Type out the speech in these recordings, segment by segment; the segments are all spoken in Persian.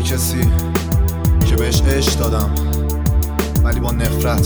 به کسی که بهش عشق دادم ولی با نفرت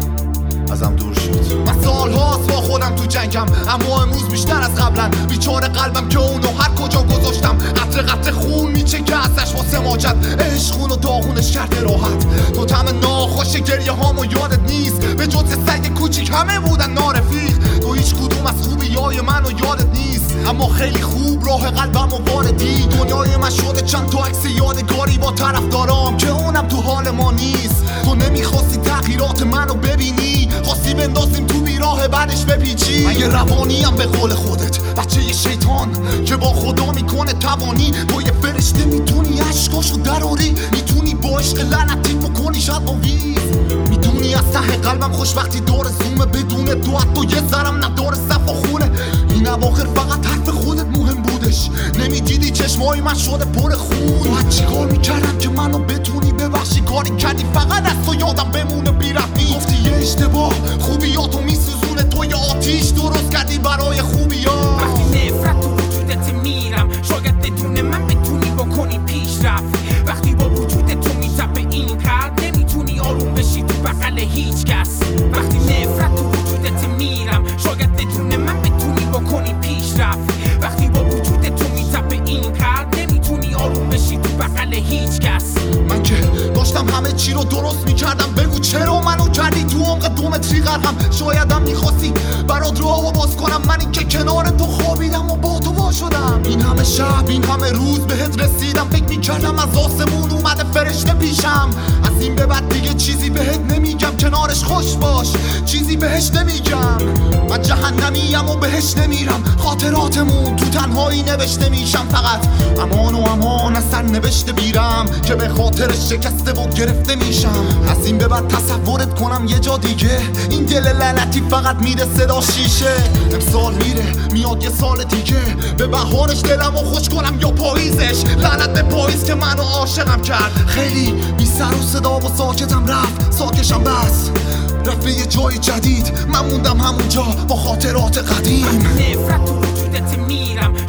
ازم دور شد. من سالهاست با خودم تو جنگم، اما امروز بیشتر از قبلن. بیچاره قلبم که اونو هر کجا گذاشتم قطره قطره خون میچکه ازش واسه ماجد. عشق خونو داغونش کرده راحت. تو طعم ناخوش گریه هامو یادت نیست، به جز سگ کوچیک همه بودن نارفیق. تو هیچ کدوم از خوبیای منو یادت نیست، اما خیلی خوب راه قلبمو واردی. دنیای من شده چند تا عکس یادگاری با طرفدارام که اونم تو حال ما نیست. تو نمیخواستی تغییرات منو ببینی، خواستی بندازیم تو بیراه بعدش بپیچی. من یه روانیم به قول خودت، بچه یه شیطان که با خدا میکنه توانی. تو یه فرشته میتونی عشقاشو دراری، میتونی با عشق لعنتی بکنی شاید آویز. میدونی از ته قلبم خوش وقتی دور زومه، بدون تو حتی یه ذرم نداره صف و خونه. این اواخر فقط حرف خودت مهم بودش، نمیدیدی چشمای من شده پر خون. باید چیکار میکردم که منو بتونی ببخشی؟ کاری کردی فقط از تو یادم بمونه بی‌رحمی. گفتی یه اشتباه خوبیاتو میسوزونه، تو یه آتیش درست کردی برای خوبیات. وقتی نفرت تو وجودت میرم، شاید بدون من بتونی بکنی پیشرفت. وقتی با وجود تو میتپه این قلب، نمیتونی آروم بشی تو بغل هیچ کس. وقتی نفرت تو وجودت میرم، شاید بدون من بتونی بکنی پیشرفت. وقتی با وجود تو میتپه این قلب، نمیتونی آروم بشی تو بغل هیچ کس. من که داشتم همه چی رو درست میکردم، بگو چرا منو کردی تو عمق 2 متری غرقم؟ شایدم میخواستی برات راهو باز کنم، من که کنار تو خوابیدم و با تو وا شدم. این همه شب این همه روز بهت رسیدم، فکر میکردم از آسمون اومده فرشته پیشم. از این به بعد دیگه چیزی بهت نمیگم، کنارش خوش باش، چیزی بهش نمیگم. من جهنمیم و بهش نمیرم، خاطراتمون تو تنهایی نوشته میشم. فقط امان و امان از سر نوشته بیرم که به خاطرش شکسته و گرفته میشم. از این به بعد تصورت کنم یه جا دیگه، این دل لعنتی فقط میره صدا شیشه. امسال میره میاد یه سال دیگه، به بهارش دلمو خوش کنم یا پاییزش. لعنت به پاییز که منو عاشقم کرد. خیلی بی سر و صدا و ساکتم رفت، ساکشم بس رفت به یه جای جدید. من موندم همونجا با خاطرات قدیم. نفرت تو وجودت میرم،